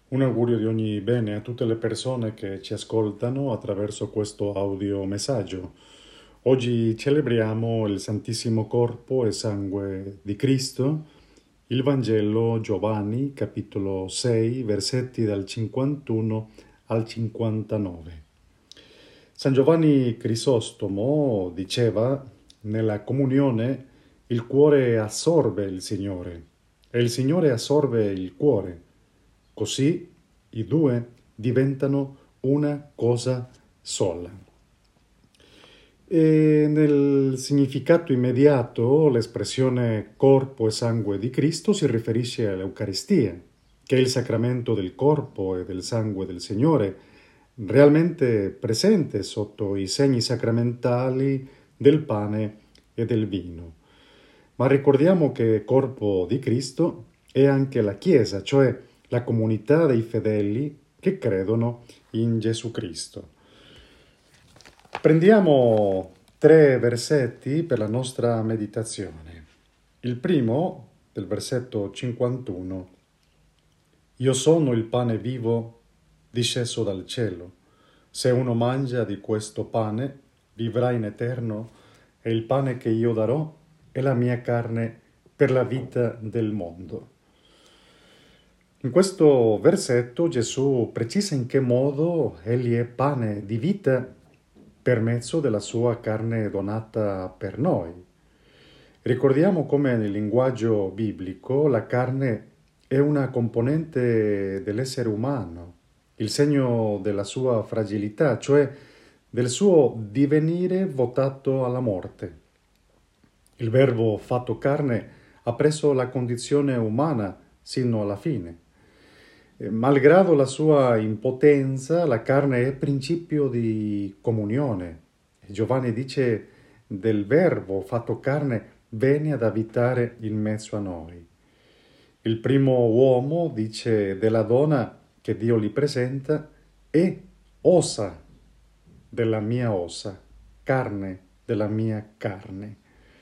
Un augurio di ogni bene a tutte le persone che ci ascoltano attraverso questo audio messaggio. Oggi celebriamo il Santissimo Corpo e Sangue di Cristo, il Vangelo Giovanni, capitolo 6, versetti dal 51 al 59. San Giovanni Crisostomo diceva: nella comunione il cuore assorbe il Signore e il Signore assorbe il cuore. Così i due diventano una cosa sola. E nel significato immediato, l'espressione corpo e sangue di Cristo si riferisce all'Eucaristia, che è il sacramento del corpo e del sangue del Signore, realmente presente sotto i segni sacramentali del pane e del vino. Ma ricordiamo che corpo di Cristo è anche la Chiesa, cioè la comunità dei fedeli che credono in Gesù Cristo. Prendiamo 3 versetti per la nostra meditazione. Il primo, del versetto 51. Io sono il pane vivo disceso dal cielo. Se uno mangia di questo pane, vivrà in eterno, e il pane che io darò è la mia carne per la vita del mondo. In questo versetto Gesù precisa in che modo egli è pane di vita per mezzo della sua carne donata per noi. Ricordiamo come nel linguaggio biblico la carne è una componente dell'essere umano, il segno della sua fragilità, cioè del suo divenire votato alla morte. Il Verbo fatto carne ha preso la condizione umana sino alla fine. Malgrado la sua impotenza, la carne è principio di comunione. Giovanni dice del Verbo fatto carne venne ad abitare in mezzo a noi. Il primo uomo dice della donna che Dio gli presenta è ossa della mia ossa, carne della mia carne.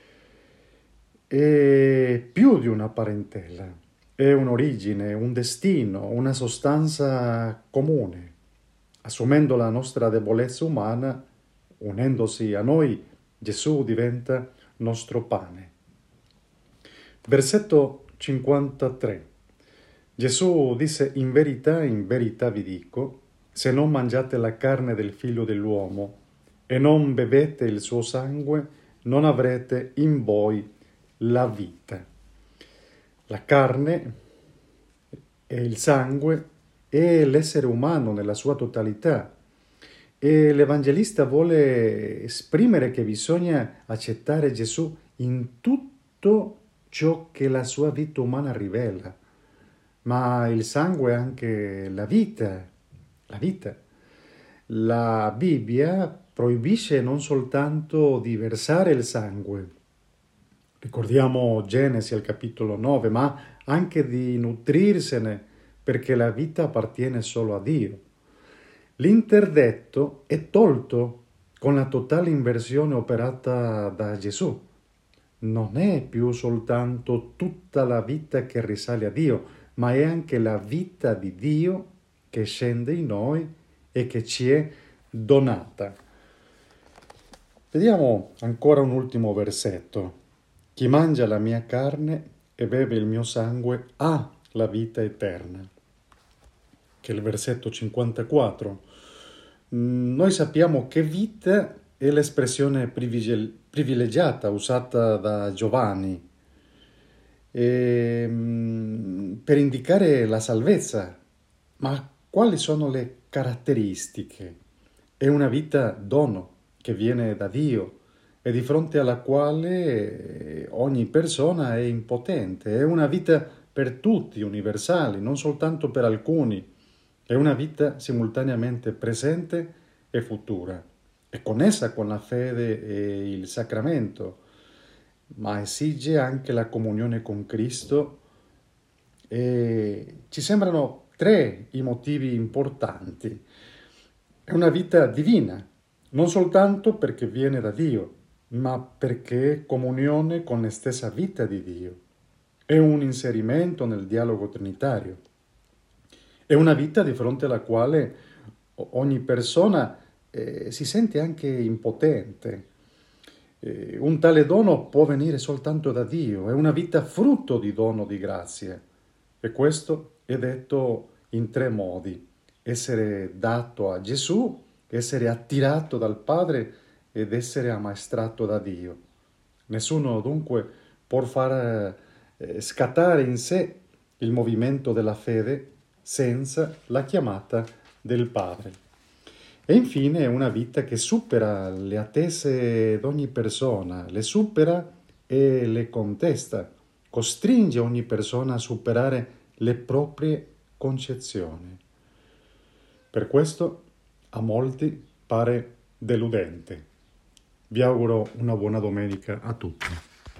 È più di una parentela, è un'origine, un destino, una sostanza comune. Assumendo la nostra debolezza umana, unendosi a noi, Gesù diventa nostro pane. Versetto 53. Gesù disse: in verità vi dico, se non mangiate la carne del Figlio dell'uomo e non bevete il suo sangue, non avrete in voi la vita. La carne e il sangue è l'essere umano nella sua totalità. E l'Evangelista vuole esprimere che bisogna accettare Gesù in tutto ciò che la sua vita umana rivela. Ma il sangue è anche la vita, la vita. La Bibbia proibisce non soltanto di versare il sangue, ricordiamo Genesi al capitolo 9, ma anche di nutrirsene, perché la vita appartiene solo a Dio. L'interdetto è tolto con la totale inversione operata da Gesù. Non è più soltanto tutta la vita che risale a Dio, ma è anche la vita di Dio che scende in noi e che ci è donata. Vediamo ancora un ultimo versetto. Chi mangia la mia carne e beve il mio sangue ha la vita eterna. Che è il versetto 54. Noi sappiamo che vita è l'espressione privilegiata usata da Giovanni per indicare la salvezza. Ma quali sono le caratteristiche? È una vita dono che viene da Dio e di fronte alla quale ogni persona è impotente. È una vita per tutti, universale, non soltanto per alcuni. È una vita simultaneamente presente e futura. È connessa con la fede e il sacramento, ma esige anche la comunione con Cristo. E ci sembrano 3 i motivi importanti. È una vita divina, non soltanto perché viene da Dio, ma perché è comunione con la stessa vita di Dio. È un inserimento nel dialogo trinitario. È una vita di fronte alla quale ogni persona si sente anche impotente. Un tale dono può venire soltanto da Dio, è una vita frutto di dono di grazie. E questo è detto in tre modi: essere dato a Gesù, essere attirato dal Padre ed essere ammaestrato da Dio. Nessuno dunque può far scattare in sé il movimento della fede senza la chiamata del Padre. E infine è una vita che supera le attese di ogni persona, le supera e le contesta, costringe ogni persona a superare le proprie concezioni. Per questo a molti pare deludente. Vi auguro una buona domenica a tutti.